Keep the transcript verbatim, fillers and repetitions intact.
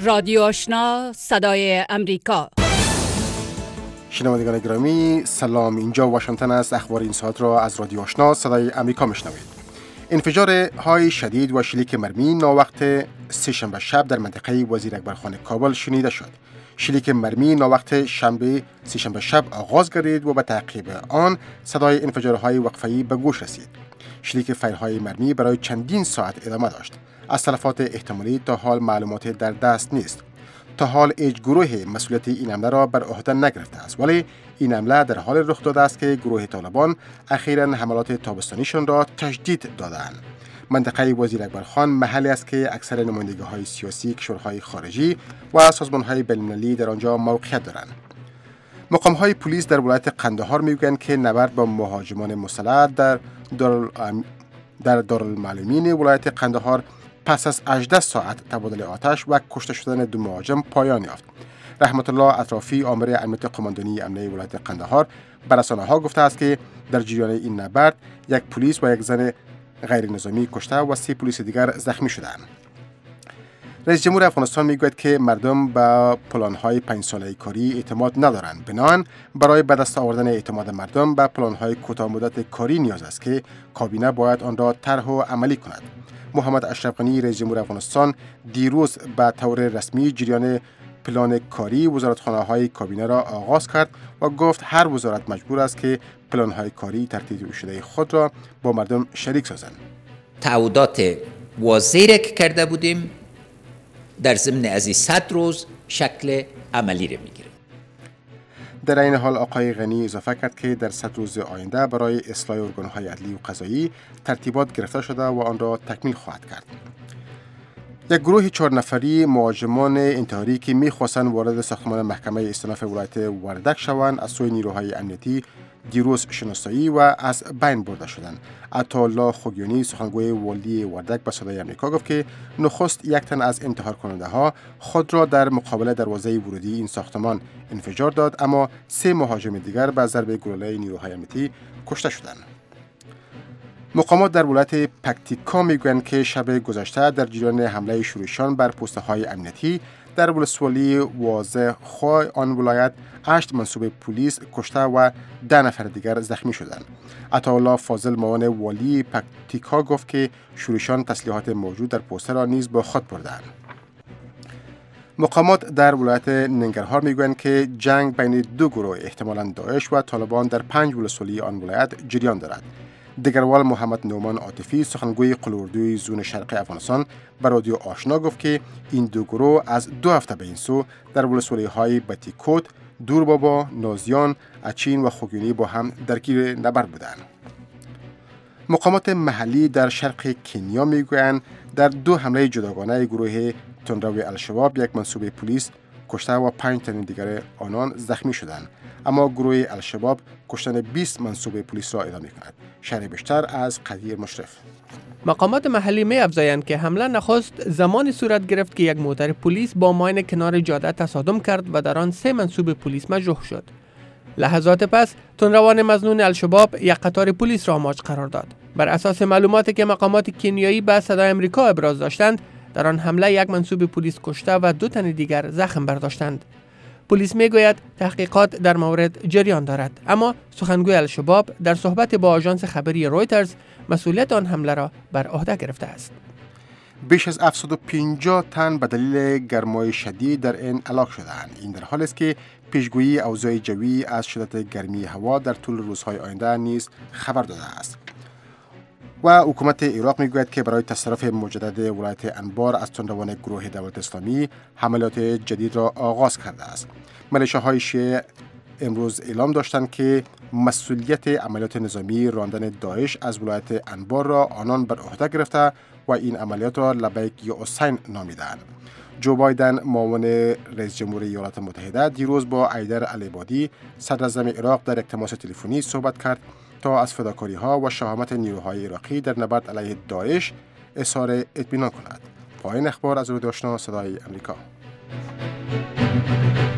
رادیو آشنا صدای امریکا. شنوندگان گرامی سلام، اینجا واشنگتن است. اخبار این ساعت را از رادیو آشنا صدای امریکا میشنوید. انفجارهای شدید و شلیک مرمی ناوقت سه‌شنبه شب در منطقه وزیر اکبرخان کابل شنیده شد. شلیک مرمی ناوقت شنبه سه‌شنبه شب آغاز گردید و به تعقیب آن صدای انفجارهای وقفه‌ای به گوش رسید. شلیک فیرهای مرمی برای چندین ساعت ادامه داشت. از تلفات احتمالی تا حال معلومات در دست نیست. تا حال هیچ گروه مسئولیت این حمله را بر عهده نگرفته است، ولی این حمله در حال رخ داده است که گروه طالبان اخیراً حملات تابستانیشان را تجدید دادند. منطقه وزیر اکبرخان محلی است که اکثر نمایندگی‌های سیاسی کشورهای خارجی و سازمان‌های بین‌المللی در آنجا موقعیت دارند. مقام‌های پلیس در ولایت قندهار می‌گویند که نبرد با مهاجمان مسلح در دارالم... در دارالمعلمین ولایت قندهار پس از هجده ساعت تبادل آتش و کشته شدن دو مهاجم پایان یافت. رحمت الله اطرافی، آمر امنیت قماندانی امنیه ولایت قندهار، به رسانه‌ها گفته است که در جریان این نبرد یک پلیس و یک زن غیر نظامی کشته و سه پلیس دیگر زخمی شدند. رئیس جمهور افغانستان میگوید که مردم به پلان‌های پنج ساله کاری اعتماد ندارند. بنابراین برای به دست آوردن اعتماد مردم به پلان‌های کوتاه مدت کاری نیاز است که کابینه باید آن را طرح و عملی کند. محمد اشرف غنی رئیس جمهور افغانستان دیروز به طور رسمی جریان پلان کاری وزارتخانه‌های کابینه را آغاز کرد و گفت هر وزارت مجبور است که پلان‌های کاری ترتیب شده خود را با مردم شریک سازند. تعهدات واضحی را که کرده بودیم در ضمن از این صد روز شکل عملی را میگیره. در این حال آقای غنی اضافه کرد که در صد روز آینده برای اصلاح ارگان‌های عدلی و قضایی ترتیبات گرفته شده و آن را تکمیل خواهد کرد. یک گروه چهار نفری مهاجمان انتحاری که می‌خواستند وارد ساختمان محکمه استئناف ولایت وردک شوند از سوی نیروهای امنیتی دیروز شناسایی و از بین برده شدند. عطاالله خوگیانی سخنگوی والی وردک به صدای امریکا گفت که نخست یک تن از انتحار کننده ها خود را در مقابل دروازه ورودی این ساختمان انفجار داد، اما سه مهاجم دیگر به ضرب گلوله نیروهای امنیتی کشته شدند. مقامات در ولایت پکتیکا میگویند که شب گذشته در جریان حمله شورشیان بر پست‌های امنیتی در ولسوالی واضح خواه آن ولایت هشت منصوب پلیس کشته و ده نفر دیگر زخمی شدند. عطاالله فاضل معاون والی پکتیکا گفت که شورشیان تسلیحات موجود در پوسته را نیز با خود بردند. مقامات در ولایت ننگرهار میگویند که جنگ بین دو گروه احتمالاً داعش و طالبان در پنج ولسوالی آن ولایت جریان دارد. دگروال محمد نومان عاطفی سخنگوی قلوردوی زون شرقی افغانستان به رادیو آشنا گفت که این دو گروه از دو هفته به این سو در ولسوالی‌های بتیکوت، دوربابا، نازیان، اچین و خوگیانی با هم درگیر نبرد بودند. مقامات محلی در شرق کنیا میگویند در دو حمله جداگانه گروه تندرو الشباب یک منصوب پلیس کشته و پنج تن دیگر آنان زخمی شدند، اما گروه الشباب کشتن بیست منصوب پلیس را ادامه کند. شرح بیشتر از قدیر مشرف. مقامات محلی می افزایند که حمله نخست زمانی صورت گرفت که یک موتر پلیس با ماین کنار جاده تصادم کرد و در آن سه منصوب پلیس مجروح شد. لحظات پس تندروان مظنون الشباب یک قطار پلیس را ماچ قرار داد. بر اساس معلوماتی که مقامات کنیایی به صدای امریکا ابراز داشتند، در آن حمله یک منصوب پلیس کشته و دو تن دیگر زخم برداشتند. پلیس میگوید تحقیقات در مورد جریان دارد، اما سخنگوی الشباب در صحبت با آژانس خبری رویترز مسئولیت آن حمله را بر عهده گرفته است. بیش از هفتصد و پنجاه تن به دلیل گرمای شدید در این هلاک شدند. این در حالی است که پیشگویی اوضاع جوی از شدت گرمی هوا در طول روزهای آینده نیز خبر داده است. و حکومت عراق میگوید که برای تصرف مجدد ولایت انبار از تندروان گروه دولت اسلامی حملات جدید را آغاز کرده است. ملیشه‌های شیعه امروز اعلام داشتند که مسئولیت عملیات نظامی راندن داعش از ولایت انبار را آنان بر عهده گرفته و این عملیات را لبیک یا حسین نامیدند. جو بایدن معاون رئیس جمهور ایالات متحده دیروز با حیدر العبادی صدر اعظم عراق در یک تماس تلفنی صحبت کرد تا از فداکاری‌ها و شهامت نیروهای عراقی در نبرد علیه داعش اظهار اطمینان کند. پایان اخبار از رادیو آشنا صدای امریکا.